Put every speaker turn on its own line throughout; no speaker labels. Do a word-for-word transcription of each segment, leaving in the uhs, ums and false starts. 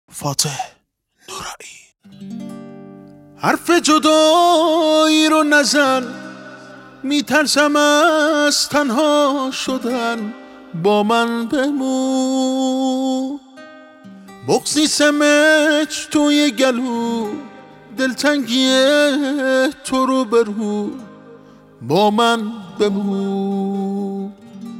فاتح نورایی. حرف جدایی رو نزن، میترسم از تنها شدن، با من بمون. بغضی سمج توی گلو، دلتنگی تو رو برو، با من بمون.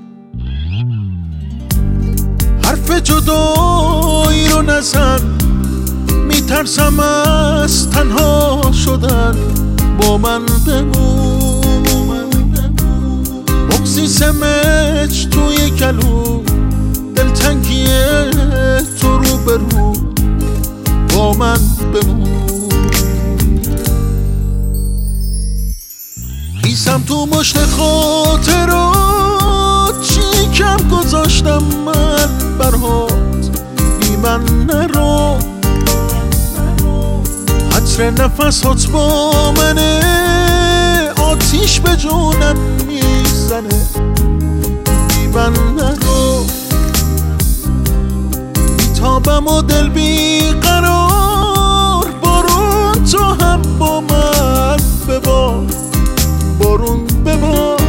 حرف جدایی رو نزن، میترسم از تنها شدن، با من بمون. بغضی سمج توی گلو، دلتنگی تو رو برو، با من بمون. ریزم تو مشت خاطرات، چی کم گذاشتم من برات، بی من نرو. عطر نفس هات با منه، آتیش به جونم میزنه، بی من نرو. بیتابم و دل بی قرار، بارون تو هم با من ببار، بارون ببار.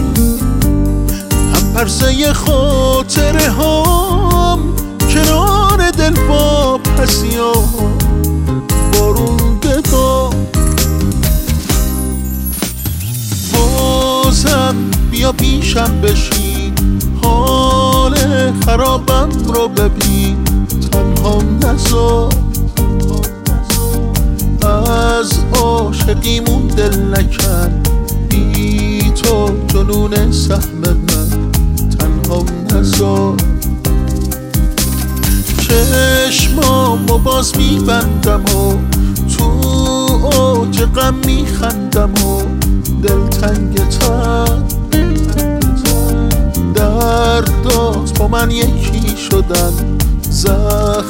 هم پرسه خاطره هام، کنار دل با پسیام، بارون ببار. بازم بیا پیشم بشین، حال خرابم رو ببین، تنها نذار. از عاشقیمون دل نکن، بی تو جنون سهم من، تنها نذار. چشمامو باز میبندم و تو اوج غم میخندم و دلتنگتم. دردات با من یکی شدن، زخم